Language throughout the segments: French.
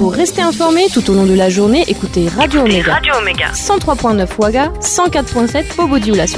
Pour rester informé tout au long de la journée, écoutez Radio Omega. 103.9 Ouaga, 104.7 Bobo Dioulasso.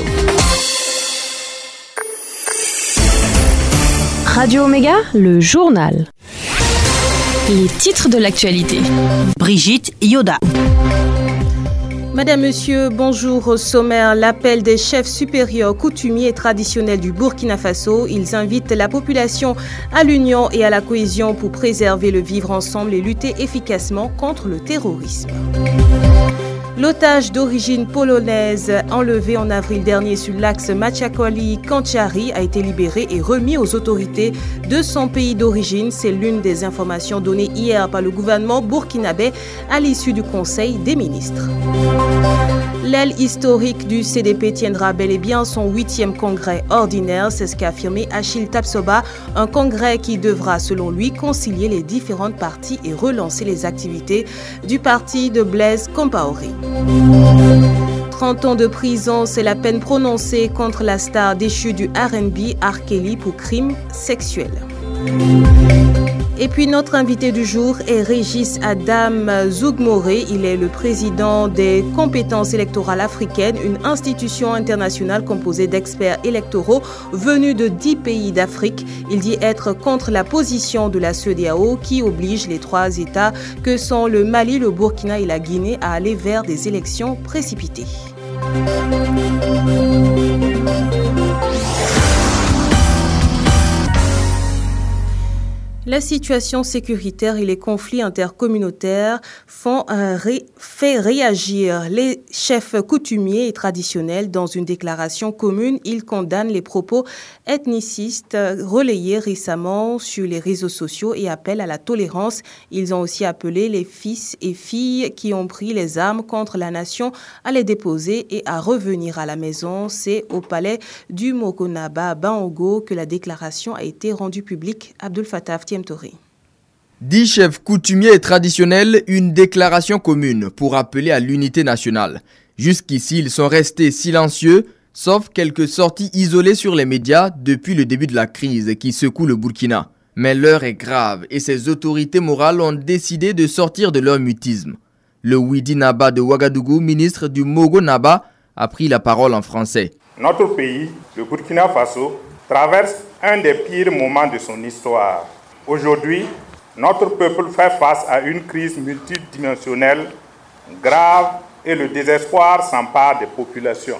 Radio Omega, le journal. Les titres de l'actualité. Brigitte Yoda. Madame, Monsieur, bonjour. Au sommaire, l'appel des chefs supérieurs coutumiers et traditionnels du Burkina Faso. Ils invitent la population à l'union et à la cohésion pour préserver le vivre ensemble et lutter efficacement contre le terrorisme. L'otage d'origine polonaise enlevé en avril dernier sur l'axe Machakoli-Kanchari a été libéré et remis aux autorités de son pays d'origine. C'est l'une des informations données hier par le gouvernement burkinabé à l'issue du Conseil des ministres. L'aile historique du CDP tiendra bel et bien son 8e congrès ordinaire, c'est ce qu'a affirmé Achille Tapsoba, un congrès qui devra, selon lui, concilier les différentes parties et relancer les activités du parti de Blaise Compaoré. 30 ans de prison, c'est la peine prononcée contre la star déchue du R&B, R. Kelly, pour crimes sexuels. Et puis notre invité du jour est Régis Adam Zougmoré. Il est le président des compétences électorales africaines, une institution internationale composée d'experts électoraux venus de 10 pays d'Afrique. Il dit être contre la position de la CEDEAO qui oblige les 3 États que sont le Mali, le Burkina et la Guinée à aller vers des élections précipitées. La situation sécuritaire et les conflits intercommunautaires fait réagir les chefs coutumiers et traditionnels. Dans une déclaration commune, ils condamnent les propos ethnicistes relayés récemment sur les réseaux sociaux et appellent à la tolérance. Ils ont aussi appelé les fils et filles qui ont pris les armes contre la nation à les déposer et à revenir à la maison. C'est au palais du Mokonaba Bango que la déclaration a été rendue publique. Abdul Fattah 10 chefs coutumiers et traditionnels, une déclaration commune pour appeler à l'unité nationale. Jusqu'ici, ils sont restés silencieux, sauf quelques sorties isolées sur les médias depuis le début de la crise qui secoue le Burkina. Mais l'heure est grave et ces autorités morales ont décidé de sortir de leur mutisme. Le Widi Naba de Ouagadougou, ministre du Mogo Naba, a pris la parole en français. Notre pays, le Burkina Faso, traverse un des pires moments de son histoire. Aujourd'hui, notre peuple fait face à une crise multidimensionnelle grave et le désespoir s'empare des populations.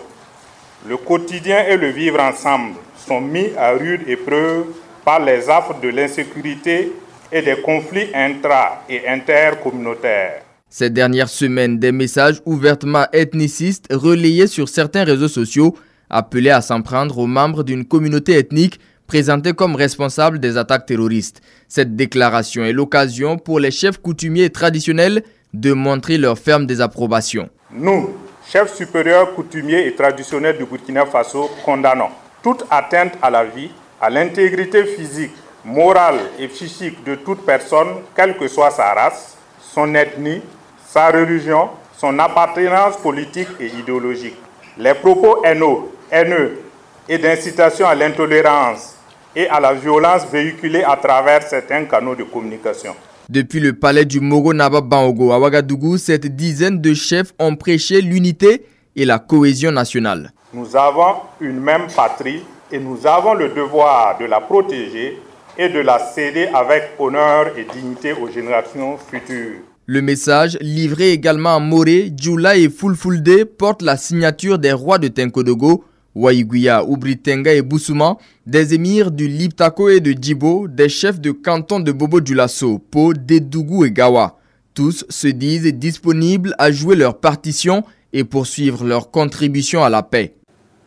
Le quotidien et le vivre ensemble sont mis à rude épreuve par les affres de l'insécurité et des conflits intra- et intercommunautaires. Ces dernières semaines, des messages ouvertement ethnicistes relayés sur certains réseaux sociaux appelaient à s'en prendre aux membres d'une communauté ethnique présentés comme responsables des attaques terroristes. Cette déclaration est l'occasion pour les chefs coutumiers et traditionnels de montrer leur ferme désapprobation. Nous, chefs supérieurs coutumiers et traditionnels du Burkina Faso, condamnons toute atteinte à la vie, à l'intégrité physique, morale et psychique de toute personne, quelle que soit sa race, son ethnie, sa religion, son appartenance politique et idéologique. Les propos haineux et d'incitation à l'intolérance et à la violence véhiculée à travers certains canaux de communication. Depuis le palais du Mogo Naba Bango à Ouagadougou, cette dizaine de chefs ont prêché l'unité et la cohésion nationale. Nous avons une même patrie et nous avons le devoir de la protéger et de la céder avec honneur et dignité aux générations futures. Le message, livré également à Moré, Djoula et Fulfulde, porte la signature des rois de Tenkodogo, Waïguya, Oubritenga et Boussouma, des émirs du Liptako et de Djibo, des chefs de canton de Bobo Dioulasso, Po, Dédougou et Gawa. Tous se disent disponibles à jouer leur partition et poursuivre leur contribution à la paix.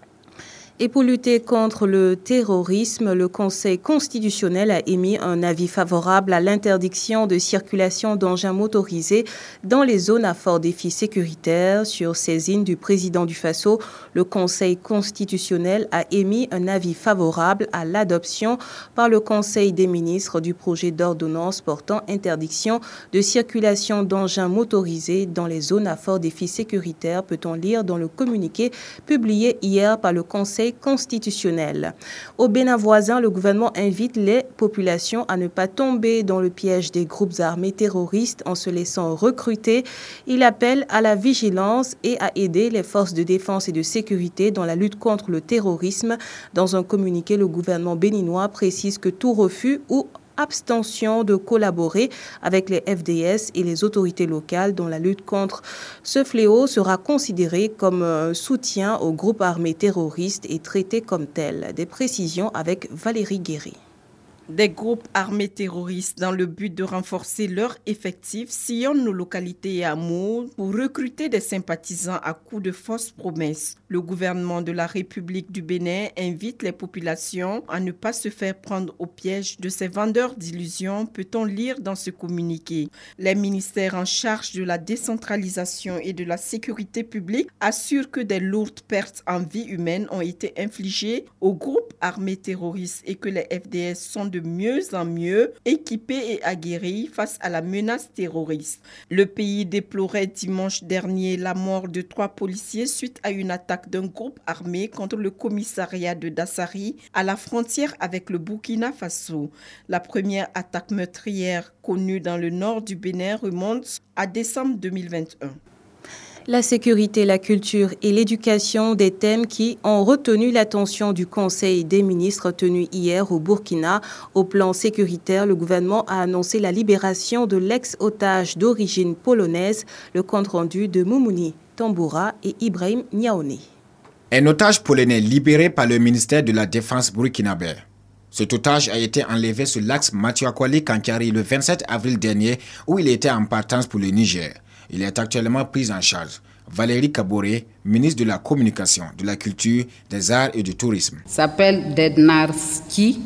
Et pour lutter contre le terrorisme, le Conseil constitutionnel a émis un avis favorable à l'interdiction de circulation d'engins motorisés dans les zones à fort défi sécuritaire. Sur saisine du président du Faso, le Conseil constitutionnel a émis un avis favorable à l'adoption par le Conseil des ministres du projet d'ordonnance portant interdiction de circulation d'engins motorisés dans les zones à fort défi sécuritaire, peut-on lire dans le communiqué publié hier par le Conseil Conseil constitutionnel. Au Bénin voisin, le gouvernement invite les populations à ne pas tomber dans le piège des groupes armés terroristes en se laissant recruter. Il appelle à la vigilance et à aider les forces de défense et de sécurité dans la lutte contre le terrorisme. Dans un communiqué, le gouvernement béninois précise que tout refus ou abstention de collaborer avec les FDS et les autorités locales dans la lutte contre ce fléau sera considéré comme un soutien aux groupes armés terroristes et traité comme tel. Des précisions avec Valérie Guéry. Des groupes armés terroristes dans le but de renforcer leur effectif sillonnent nos localités et hameaux pour recruter des sympathisants à coups de fausses promesses. Le gouvernement de la République du Bénin invite les populations à ne pas se faire prendre au piège de ces vendeurs d'illusions, peut-on lire dans ce communiqué. Les ministères en charge de la décentralisation et de la sécurité publique assurent que des lourdes pertes en vie humaine ont été infligées aux groupes armés terroristes et que les FDS sont de mieux en mieux équipés et aguerris face à la menace terroriste. Le pays déplorait dimanche dernier la mort de 3 policiers suite à une attaque d'un groupe armé contre le commissariat de Dassari à la frontière avec le Burkina Faso. La première attaque meurtrière connue dans le nord du Bénin remonte à décembre 2021. La sécurité, la culture et l'éducation, des thèmes qui ont retenu l'attention du Conseil des ministres tenu hier au Burkina. Au plan sécuritaire, le gouvernement a annoncé la libération de l'ex-otage d'origine polonaise, le compte-rendu de Moumouni Tamboura et Ibrahim Niaoné. Un otage polonais libéré par le ministère de la Défense burkinabé. Cet otage a été enlevé sur l'axe Mathiakwali-Kankari le 27 avril dernier où il était en partance pour le Niger. Il est actuellement pris en charge. Valérie Kaboré, ministre de la Communication, de la Culture, des Arts et du Tourisme. S'appelle Dednarski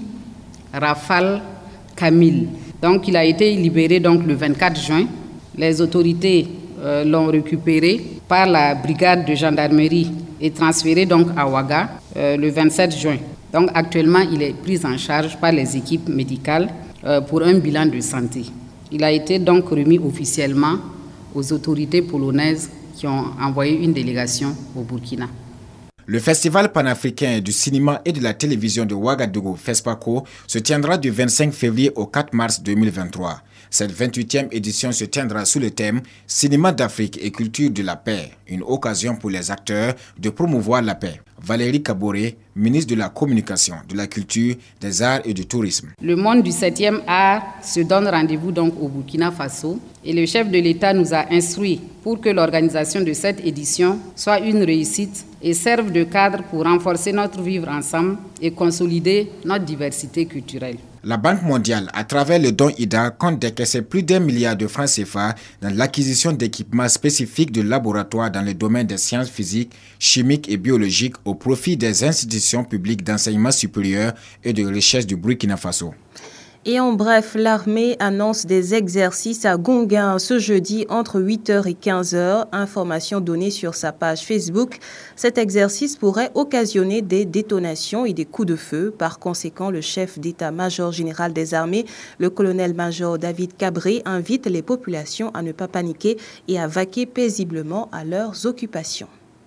Rafal Kamil. Donc il a été libéré le 24 juin. Les autorités l'ont récupéré par la brigade de gendarmerie et transféré à Ouaga le 27 juin. Donc actuellement il est pris en charge par les équipes médicales pour un bilan de santé. Il a été remis officiellement aux autorités polonaises qui ont envoyé une délégation au Burkina. Le Festival panafricain du cinéma et de la télévision de Ouagadougou, FESPACO, se tiendra du 25 février au 4 mars 2023. Cette 28e édition se tiendra sous le thème « Cinéma d'Afrique et culture de la paix », une occasion pour les acteurs de promouvoir la paix. Valérie Kaboré, ministre de la Communication, de la Culture, des Arts et du Tourisme. Le monde du 7e art se donne rendez-vous au Burkina Faso et le chef de l'État nous a instruits pour que l'organisation de cette édition soit une réussite et serve de cadre pour renforcer notre vivre ensemble et consolider notre diversité culturelle. La Banque mondiale, à travers le don IDA, compte décaisser plus d'1 milliard de francs CFA dans l'acquisition d'équipements spécifiques de laboratoires dans le domaine des sciences physiques, chimiques et biologiques au profit des institutions publiques d'enseignement supérieur et de recherche du Burkina Faso. Et en bref, l'armée annonce des exercices à Gonguin ce jeudi entre 8h et 15h. Information donnée sur sa page Facebook. Cet exercice pourrait occasionner des détonations et des coups de feu. Par conséquent, le chef d'état-major général des armées, le colonel-major David Cabré, invite les populations à ne pas paniquer et à vaquer paisiblement à leurs occupations.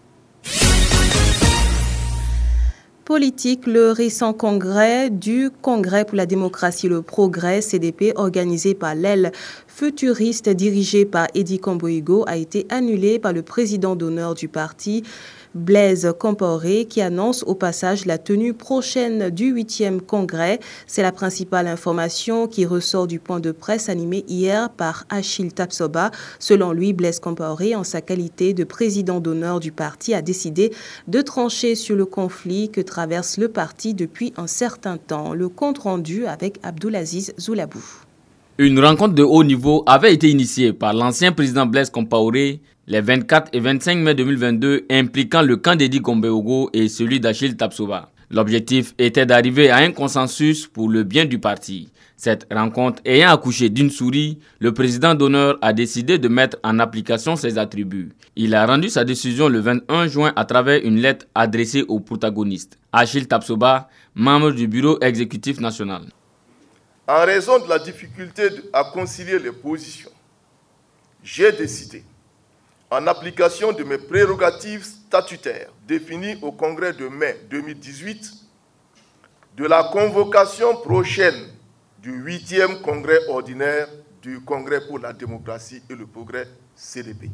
Politique, le récent congrès du Congrès pour la démocratie et le progrès, CDP, organisé par l'aile futuriste dirigée par Eddy Kombo-Igo, a été annulé par le président d'honneur du parti, Blaise Compaoré, qui annonce au passage la tenue prochaine du 8e congrès. C'est la principale information qui ressort du point de presse animé hier par Achille Tapsoba. Selon lui, Blaise Compaoré, en sa qualité de président d'honneur du parti, a décidé de trancher sur le conflit que traverse le parti depuis un certain temps. Le compte rendu avec Abdoulaziz Zoulabou. Une rencontre de haut niveau avait été initiée par l'ancien président Blaise Compaoré les 24 et 25 mai 2022, impliquant le camp d'Eddy Kombo-Igo et celui d'Achille Tapsoba. L'objectif était d'arriver à un consensus pour le bien du parti. Cette rencontre ayant accouché d'une souris, le président d'honneur a décidé de mettre en application ses attributs. Il a rendu sa décision le 21 juin à travers une lettre adressée aux protagonistes. Achille Tapsoba, membre du bureau exécutif national. En raison de la difficulté à concilier les positions, j'ai décidé, en application de mes prérogatives statutaires définies au Congrès de mai 2018, de la convocation prochaine du 8e Congrès ordinaire du Congrès pour la démocratie et le progrès CDP.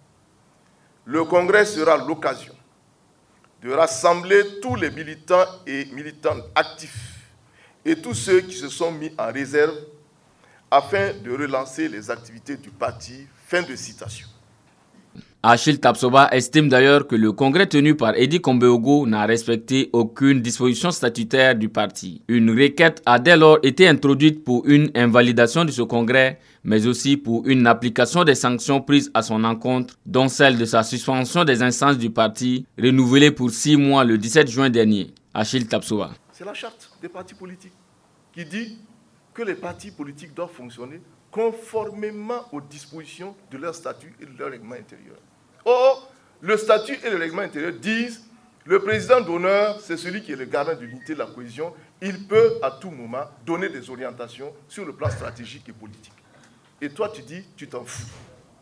Le Congrès sera l'occasion de rassembler tous les militants et militantes actifs et tous ceux qui se sont mis en réserve afin de relancer les activités du parti. Fin de citation. Achille Tapsoba estime d'ailleurs que le congrès tenu par Eddy Kombeogo n'a respecté aucune disposition statutaire du parti. Une requête a dès lors été introduite pour une invalidation de ce congrès, mais aussi pour une application des sanctions prises à son encontre, dont celle de sa suspension des instances du parti, renouvelée pour 6 mois le 17 juin dernier. Achille Tapsoba. C'est la charte des partis politiques qui dit que les partis politiques doivent fonctionner conformément aux dispositions de leur statut et de leur règlement intérieur. Or, le statut et le règlement intérieur disent le président d'honneur, c'est celui qui est le garant de l'unité et de la cohésion. Il peut à tout moment donner des orientations sur le plan stratégique et politique. Et toi, tu dis, tu t'en fous.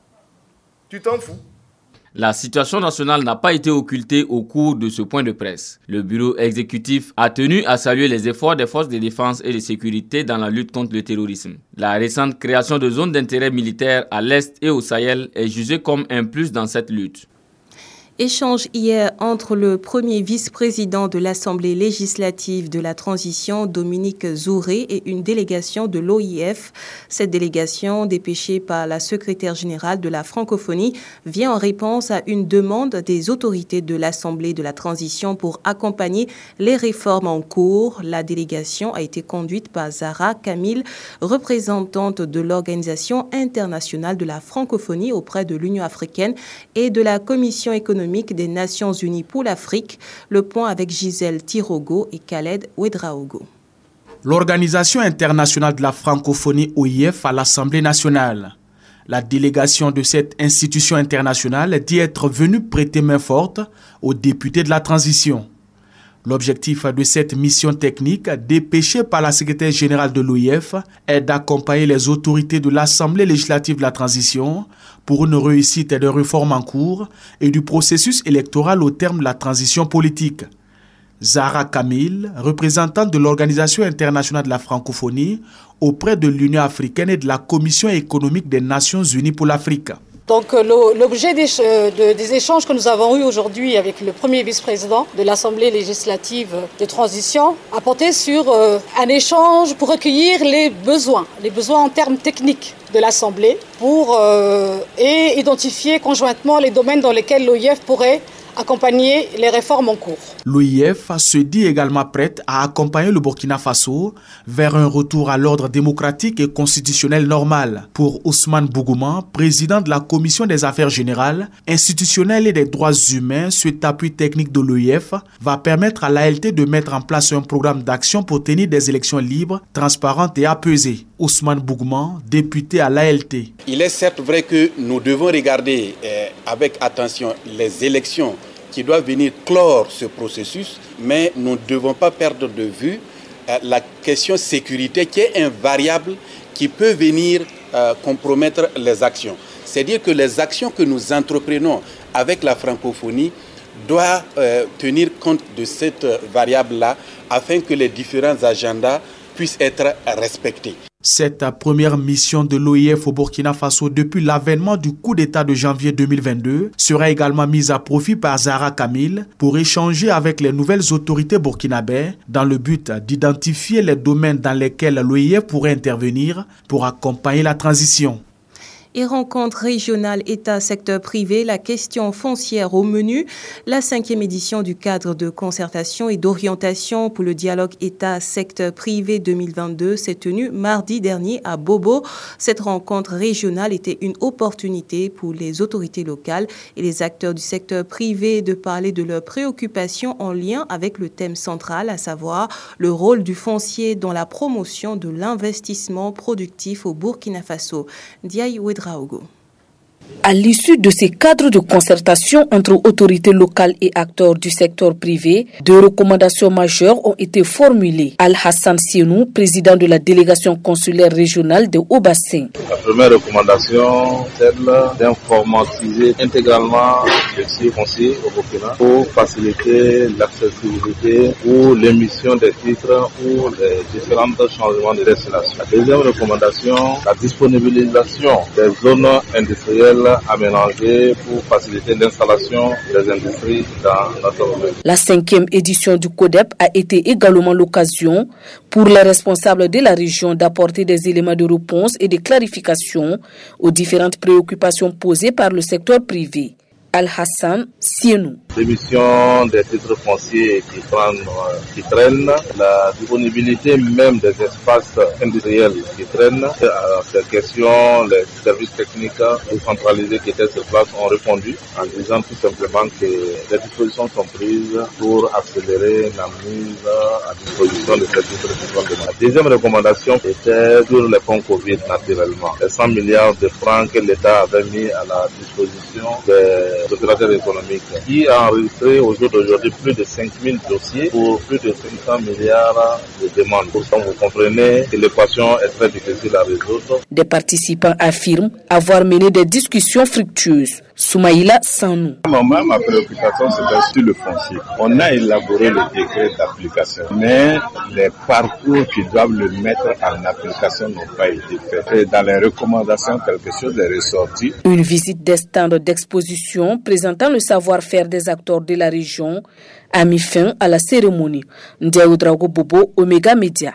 Tu t'en fous. La situation nationale n'a pas été occultée au cours de ce point de presse. Le bureau exécutif a tenu à saluer les efforts des forces de défense et de sécurité dans la lutte contre le terrorisme. La récente création de zones d'intérêt militaire à l'Est et au Sahel est jugée comme un plus dans cette lutte. Échange hier entre le premier vice-président de l'Assemblée législative de la transition, Dominique Zouré, et une délégation de l'OIF. Cette délégation, dépêchée par la secrétaire générale de la francophonie, vient en réponse à une demande des autorités de l'Assemblée de la transition pour accompagner les réformes en cours. La délégation a été conduite par Zahra Kamil, représentante de l'Organisation internationale de la francophonie auprès de l'Union africaine et de la Commission économique des Nations Unies pour l'Afrique. Le point avec Gisèle Tirogo et Khaled Ouedraogo. L'Organisation internationale de la francophonie OIF à l'Assemblée nationale. La délégation de cette institution internationale dit être venue prêter main forte aux députés de la transition. L'objectif de cette mission technique, dépêchée par la secrétaire générale de l'OIF, est d'accompagner les autorités de l'Assemblée législative de la transition pour une réussite des réformes en cours et du processus électoral au terme de la transition politique. Zahra Kamil, représentante de l'Organisation internationale de la francophonie auprès de l'Union africaine et de la Commission économique des Nations Unies pour l'Afrique. Donc l'objet des échanges que nous avons eus aujourd'hui avec le premier vice-président de l'Assemblée législative de transition a porté sur un échange pour recueillir les besoins en termes techniques de l'Assemblée et identifier conjointement les domaines dans lesquels l'OIF pourrait accompagner les réformes en cours. L'OIF se dit également prête à accompagner le Burkina Faso vers un retour à l'ordre démocratique et constitutionnel normal. Pour Ousmane Bougouma, président de la Commission des affaires générales, institutionnelles et des droits humains, cet appui technique de l'OIF va permettre à l'ALT de mettre en place un programme d'action pour tenir des élections libres, transparentes et apaisées. Ousmane Bougouma, député à l'ALT. Il est certes vrai que nous devons regarder avec attention les élections qui doivent venir clore ce processus, mais nous ne devons pas perdre de vue la question sécurité qui est une variable qui peut venir compromettre les actions. C'est-à-dire que les actions que nous entreprenons avec la francophonie doivent tenir compte de cette variable-là afin que les différents agendas puissent être respectés. Cette première mission de l'OIF au Burkina Faso depuis l'avènement du coup d'État de janvier 2022 sera également mise à profit par Zahra Kamil pour échanger avec les nouvelles autorités burkinabées dans le but d'identifier les domaines dans lesquels l'OIF pourrait intervenir pour accompagner la transition. Et rencontre régionale État-secteur privé, la question foncière au menu. La 5e édition du cadre de concertation et d'orientation pour le dialogue État-secteur privé 2022 s'est tenue mardi dernier à Bobo. Cette rencontre régionale était une opportunité pour les autorités locales et les acteurs du secteur privé de parler de leurs préoccupations en lien avec le thème central, à savoir le rôle du foncier dans la promotion de l'investissement productif au Burkina Faso. À l'issue de ces cadres de concertation entre autorités locales et acteurs du secteur privé, 2 recommandations majeures ont été formulées. Al-Hassan Sienou, président de la délégation consulaire régionale de Haut-Bassin. La première recommandation, celle d'informatiser intégralement le dossier foncier au Burkina pour faciliter l'accessibilité ou l'émission des titres ou les différents changements de destination. La deuxième recommandation, la disponibilisation des zones industrielles aménagées pour faciliter l'installation des industries dans notre région. La 5e édition du CODEP a été également l'occasion pour les responsables de la région d'apporter des éléments de réponse et de clarification aux différentes préoccupations posées par le secteur privé. Al-Hassan Sienou. L'émission des titres fonciers qui traînent, la disponibilité même des espaces industriels qui traînent. À ces questions, les services techniques décentralisés qui étaient sur place ont répondu en disant tout simplement que les dispositions sont prises pour accélérer la mise à disposition de ces titres qui sont demandés. La deuxième recommandation était sur les fonds Covid naturellement. Les 100 milliards de francs que l'État avait mis à la disposition des opérateurs économiques qui a enregistré au jour d'aujourd'hui plus de 5000 dossiers pour plus de 500 milliards de demandes. Pour ça, vous comprenez que l'équation est très difficile à résoudre. Des participants affirment avoir mené des discussions fructueuses. Soumaïla Sanou. Moi, ma préoccupation, c'est sur le foncier. On a élaboré le décret d'application, mais les parcours qui doivent le mettre en application n'ont pas été faits. Et dans les recommandations, quelque chose est ressorti. Une visite des stands d'exposition présentant le savoir-faire des acteurs de la région a mis fin à la cérémonie. Ndiaye Drago Bobo, Omega Media.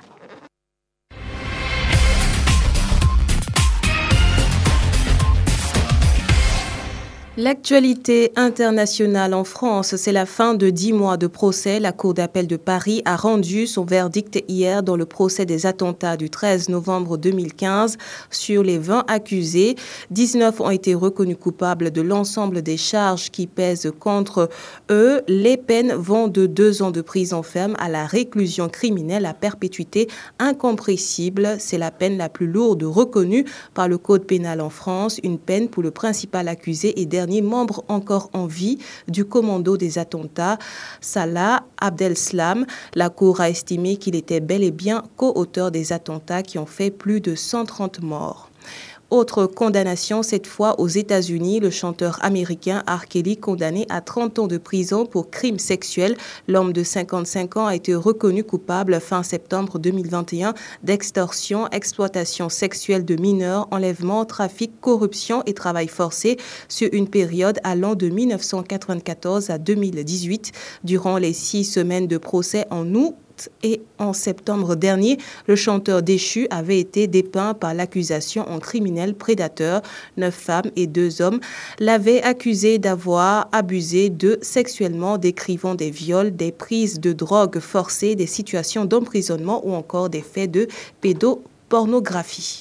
L'actualité internationale en France, c'est la fin de 10 mois de procès. La Cour d'appel de Paris a rendu son verdict hier dans le procès des attentats du 13 novembre 2015. Sur les 20 accusés, 19 ont été reconnus coupables de l'ensemble des charges qui pèsent contre eux. Les peines vont de 2 ans de prison ferme à la réclusion criminelle à perpétuité incompressible. C'est la peine la plus lourde reconnue par le Code pénal en France. Une peine pour le principal accusé et dernier membre encore en vie du commando des attentats, Salah Abdeslam. La Cour a estimé qu'il était bel et bien co-auteur des attentats qui ont fait plus de 130 morts. Autre condamnation, cette fois aux États-Unis, le chanteur américain R. Kelly, condamné à 30 ans de prison pour crimes sexuels. L'homme de 55 ans a été reconnu coupable fin septembre 2021 d'extorsion, exploitation sexuelle de mineurs, enlèvement, trafic, corruption et travail forcé sur une période allant de 1994 à 2018. Durant les 6 semaines de procès en août et en septembre dernier, le chanteur déchu avait été dépeint par l'accusation en criminel prédateur. 9 femmes et 2 hommes l'avaient accusé d'avoir abusé d'eux sexuellement, décrivant des viols, des prises de drogue forcées, des situations d'emprisonnement ou encore des faits de pédopornographie.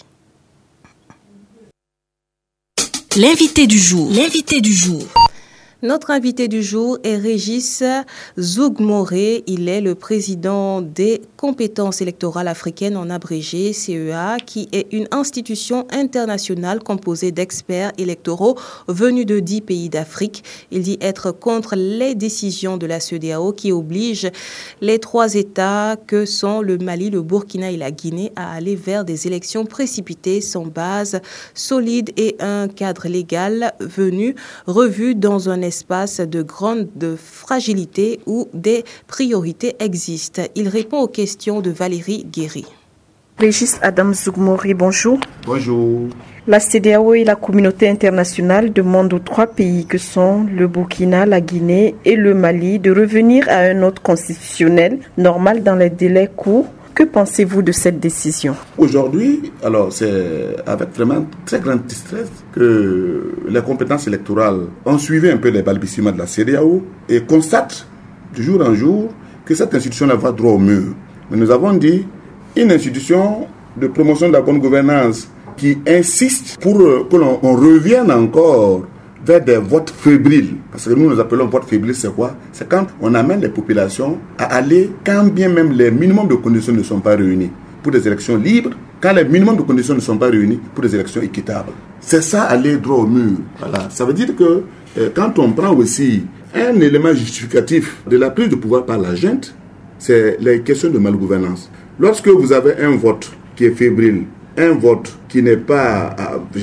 L'invité du jour. Notre invité du jour est Régis Zougmoré. Il est le président des compétences électorales africaines, en abrégé CEA, qui est une institution internationale composée d'experts électoraux venus de 10 pays d'Afrique. Il dit être contre les décisions de la CEDEAO qui obligent les 3 États que sont le Mali, le Burkina et la Guinée à aller vers des élections précipitées sans base solide et un cadre légal revu dans un espace de grande fragilité où des priorités existent. Il répond aux questions de Valérie Guéry. Régis Adam Zougmoré, bonjour. Bonjour. La CEDEAO et la communauté internationale demandent aux 3 pays que sont le Burkina, la Guinée et le Mali de revenir à un ordre constitutionnel normal dans les délais courts. Que pensez-vous de cette décision? Aujourd'hui, alors c'est avec vraiment très grande tristesse que les compétences électorales ont suivi un peu les balbutiements de la CEDEAO et constatent de jour en jour que cette institution-là va droit au mur. Mais nous avons dit une institution de promotion de la bonne gouvernance qui insiste pour que l'on revienne encore vers des votes fébriles. Parce que nous appelons vote fébrile, c'est quoi? C'est quand on amène les populations à aller, quand bien même les minimums de conditions ne sont pas réunis, pour des élections libres, quand les minimums de conditions ne sont pas réunis pour des élections équitables. C'est ça, aller droit au mur. Voilà. Ça veut dire que quand on prend aussi un élément justificatif de la prise de pouvoir par la junte, c'est les questions de malgouvernance. Lorsque vous avez un vote qui est fébrile, un vote qui n'est pas,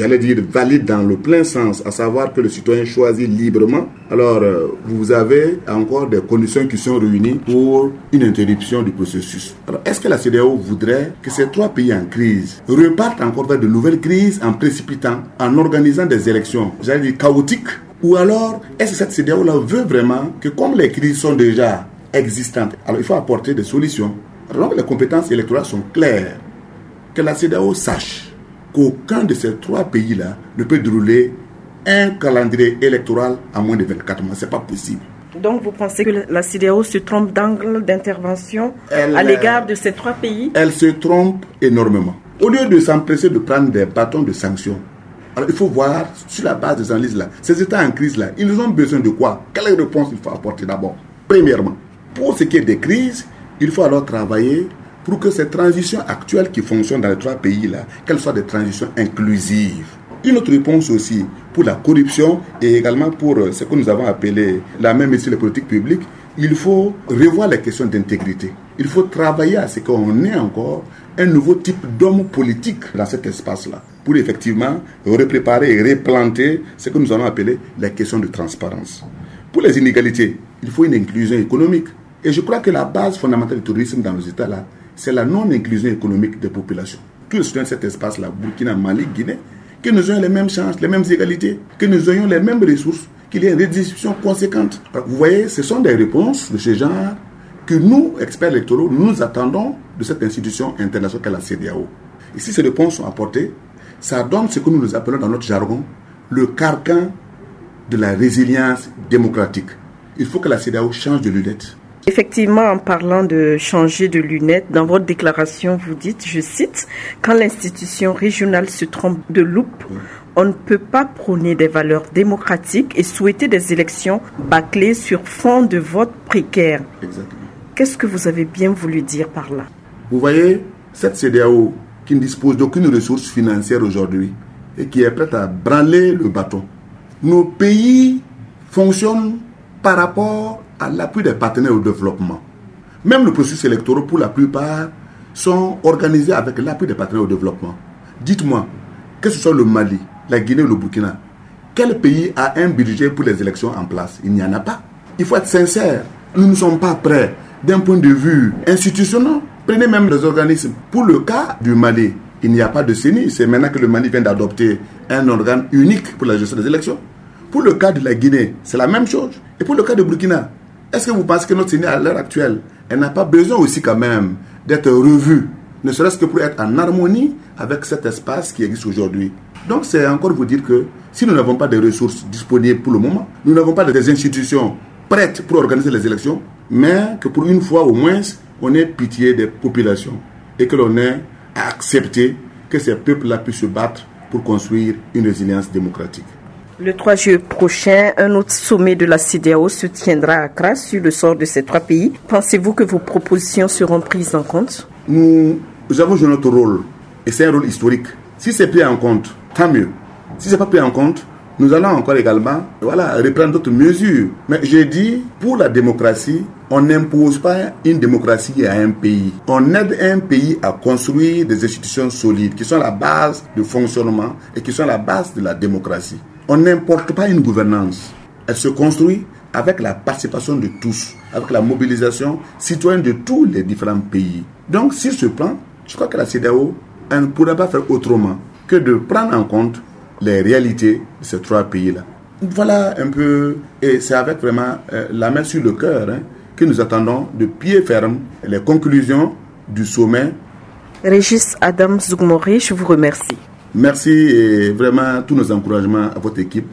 valide dans le plein sens, à savoir que le citoyen choisit librement, alors vous avez encore des conditions qui sont réunies pour une interruption du processus. Alors, est-ce que la CEDEAO voudrait que ces 3 pays en crise repartent encore vers de nouvelles crises en précipitant, en organisant des élections, chaotiques? Ou alors, est-ce que cette CEDEAO-là veut vraiment que, comme les crises sont déjà existantes, alors il faut apporter des solutions. Alors, les compétences électorales sont claires. Que la CEDEAO sache qu'aucun de ces 3 pays-là ne peut dérouler un calendrier électoral à moins de 24 mois. Ce n'est pas possible. Donc vous pensez que la CEDEAO se trompe d'angle d'intervention à l'égard de ces 3 pays? Elle se trompe énormément. Au lieu de s'empresser de prendre des bâtons de sanctions, alors il faut voir, sur la base des analyses-là, ces États en crise-là, ils ont besoin de quoi? Quelle réponse il faut apporter d'abord? Premièrement, pour ce qui est des crises, il faut alors travailler pour que ces transitions actuelles qui fonctionnent dans les 3 pays-là, qu'elles soient des transitions inclusives. Une autre réponse aussi pour la corruption et également pour ce que nous avons appelé la même ici les politiques publiques, il faut revoir les questions d'intégrité. Il faut travailler à ce qu'on ait encore un nouveau type d'homme politique dans cet espace-là pour effectivement repréparer et replanter ce que nous allons appeler les questions de transparence. Pour les inégalités, il faut une inclusion économique. Et je crois que la base fondamentale du tourisme dans nos États-là, c'est la non-inclusion économique des populations. Tous les citoyens de cet espace-là, Burkina, Mali, Guinée, que nous ayons les mêmes chances, les mêmes égalités, que nous ayons les mêmes ressources, qu'il y ait une redistribution conséquente. Alors, vous voyez, ce sont des réponses de ce genre que nous, experts électoraux, nous attendons de cette institution internationale qu'est la CEDEAO. Et si ces réponses sont apportées, ça donne ce que nous appelons dans notre jargon le carcan de la résilience démocratique. Il faut que la CEDEAO change de lunettes. Effectivement, en parlant de changer de lunettes, dans votre déclaration, vous dites, je cite, « Quand l'institution régionale se trompe de loupe, on ne peut pas prôner des valeurs démocratiques et souhaiter des élections bâclées sur fond de vote précaire. » Exactement. Qu'est-ce que vous avez bien voulu dire par là? Vous voyez, cette CEDEAO qui ne dispose d'aucune ressource financière aujourd'hui et qui est prête à branler le bâton, nos pays fonctionnent par rapport à l'appui des partenaires au développement. Même les processus électoraux, pour la plupart, sont organisés avec l'appui des partenaires au développement. Dites-moi, que ce soit le Mali, la Guinée ou le Burkina, quel pays a un budget pour les élections en place? Il n'y en a pas. Il faut être sincère. Nous ne sommes pas prêts d'un point de vue institutionnel. Prenez même les organismes. Pour le cas du Mali, il n'y a pas de CENI. C'est maintenant que le Mali vient d'adopter un organe unique pour la gestion des élections. Pour le cas de la Guinée, c'est la même chose. Et pour le cas de Burkina, est-ce que vous pensez que notre CENI, à l'heure actuelle, elle n'a pas besoin aussi quand même d'être revue, ne serait-ce que pour être en harmonie avec cet espace qui existe aujourd'hui? Donc c'est encore vous dire que si nous n'avons pas de ressources disponibles pour le moment, nous n'avons pas des institutions prêtes pour organiser les élections, mais que pour une fois au moins, on ait pitié des populations et que l'on ait accepté que ces peuples-là puissent se battre pour construire une résilience démocratique. Le 3 juillet prochain, un autre sommet de la CEDEAO se tiendra à Accra sur le sort de ces 3 pays. Pensez-vous que vos propositions seront prises en compte? Nous avons joué notre rôle et c'est un rôle historique. Si c'est pris en compte, tant mieux. Si ce n'est pas pris en compte, nous allons encore également reprendre d'autres mesures. Mais j'ai dit, pour la démocratie, on n'impose pas une démocratie à un pays. On aide un pays à construire des institutions solides qui sont la base du fonctionnement et qui sont la base de la démocratie. On n'importe pas une gouvernance. Elle se construit avec la participation de tous, avec la mobilisation citoyenne de tous les différents pays. Donc, sur ce plan, je crois que la CEDEAO ne pourra pas faire autrement que de prendre en compte les réalités de ces 3 pays-là. Voilà un peu, et c'est avec vraiment la main sur le cœur que nous attendons de pied ferme les conclusions du sommet. Régis Adam Zougmoré, je vous remercie. Merci et vraiment tous nos encouragements à votre équipe.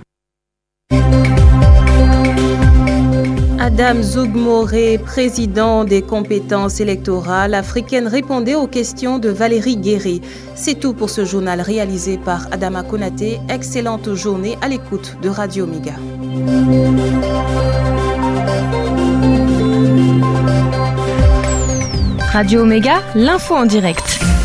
Adam Zougmoré, président des compétences électorales africaines, répondait aux questions de Valérie Guéret. C'est tout pour ce journal réalisé par Adama Konaté. Excellente journée à l'écoute de Radio Omega. Radio Omega, l'info en direct.